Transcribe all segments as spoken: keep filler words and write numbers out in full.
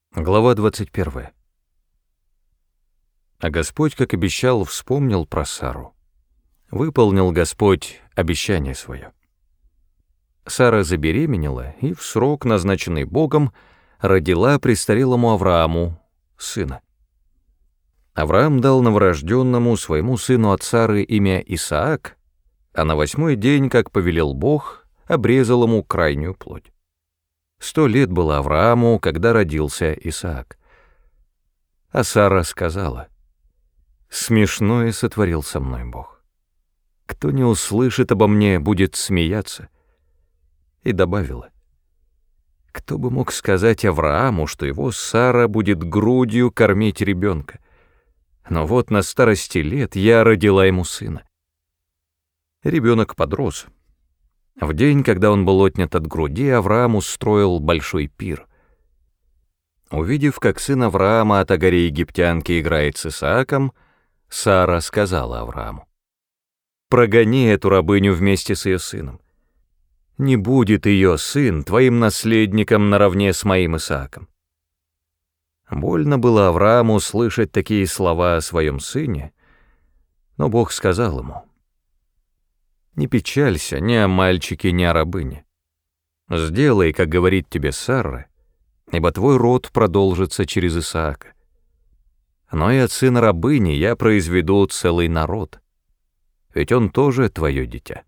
Глава двадцать первая. А Господь, как обещал, вспомнил про Сару. Выполнил Господь обещание свое. Сара забеременела и в срок, назначенный Богом, родила престарелому Аврааму сына. Авраам дал новорожденному своему сыну от Сары имя Исаак, а на восьмой день, как повелел Бог, обрезал ему крайнюю плоть. Сто лет было Аврааму, когда родился Исаак. А Сара сказала: «Смешное сотворил со мной Бог. Кто не услышит обо мне, будет смеяться». И добавила: «Кто бы мог сказать Аврааму, что его Сара будет грудью кормить ребенка? Но вот на старости лет я родила ему сына». Ребенок подрос. В день, когда он был отнят от груди, Авраам устроил большой пир. Увидев, как сын Авраама от Агаре египтянки играет с Исааком, Сара сказала Аврааму: «Прогони эту рабыню вместе с ее сыном. Не будет ее сын твоим наследником наравне с моим Исааком». Больно было Аврааму слышать такие слова о своем сыне, но Бог сказал ему: «Не печалься ни о мальчике, ни о рабыне. Сделай, как говорит тебе Сара, ибо твой род продолжится через Исаака. Но и от сына рабыни я произведу целый народ, ведь он тоже твое дитя».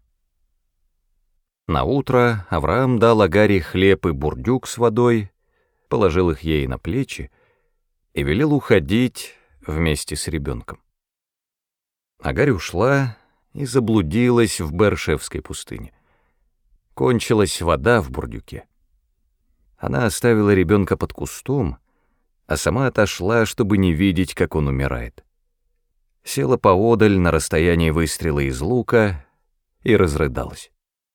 Наутро Авраам дал Агаре хлеб и бурдюк с водой, положил их ей на плечи и велел уходить вместе с ребенком. Агарь ушла и заблудилась в Бершевской пустыне. Кончилась вода в бурдюке. Она оставила ребенка под кустом, а сама отошла, чтобы не видеть, как он умирает. Села поодаль на расстоянии выстрела из лука и разрыдалась.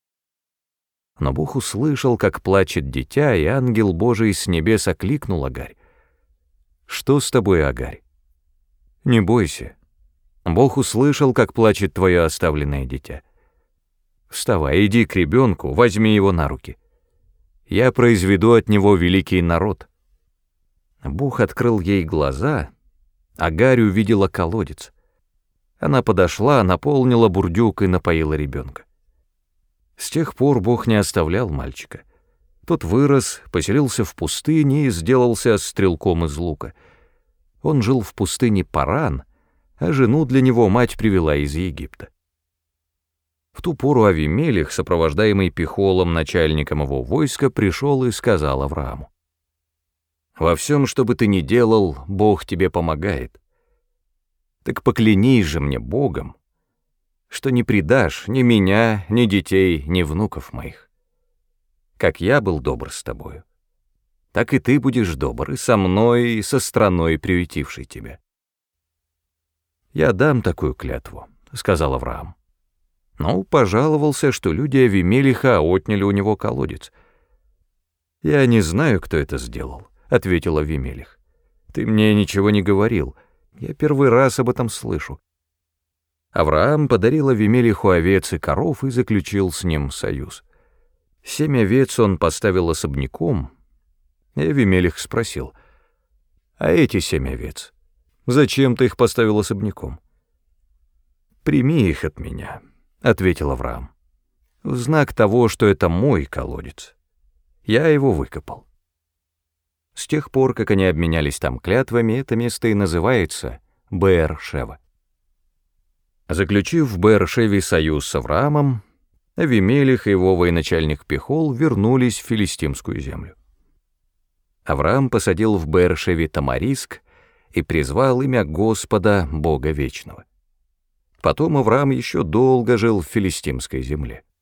Но Бог услышал, как плачет дитя, и ангел Божий с небес окликнул Агарь: «Что с тобой, Агарь? Не бойся. Бог услышал, как плачет твое оставленное дитя. Вставай, иди к ребенку, возьми его на руки. Я произведу от него великий народ». Бог открыл ей глаза, Агарь увидела колодец. Она подошла, наполнила бурдюк и напоила ребенка. С тех пор Бог не оставлял мальчика. Тот вырос, поселился в пустыне и сделался стрелком из лука. Он жил в пустыне Паран, а жену для него мать привела из Египта. В ту пору Авимелех, сопровождаемый Пихолом, начальником его войска, пришел и сказал Аврааму: «Во всем, что бы ты ни делал, Бог тебе помогает. Так поклянись же мне Богом, что не предашь ни меня, ни детей, ни внуков моих. Как я был добр с тобою, так и ты будешь добр и со мной, и со страной, приютившей тебя». «Я дам такую клятву», — сказал Авраам. Но пожаловался, что люди Авимелеха отняли у него колодец. «Я не знаю, кто это сделал», — ответил Авимелех. «Ты мне ничего не говорил, я первый раз об этом слышу». Авраам подарил Авимелеху овец и коров и заключил с ним союз. Семь овец он поставил особняком, и Авимелех спросил: «А эти семь овец, зачем ты их поставил особняком?» «Прими их от меня», — ответил Авраам, — «в знак того, что это мой колодец. Я его выкопал». С тех пор, как они обменялись там клятвами, это место и называется Беэр-Шева. Заключив в Беэр-Шеве союз с Авраамом, Авимелех и его военачальник Пихол вернулись в филистимскую землю. Авраам посадил в Беэр-Шеве тамариск и призвал имя Господа, Бога Вечного. Потом Авраам еще долго жил в филистимской земле.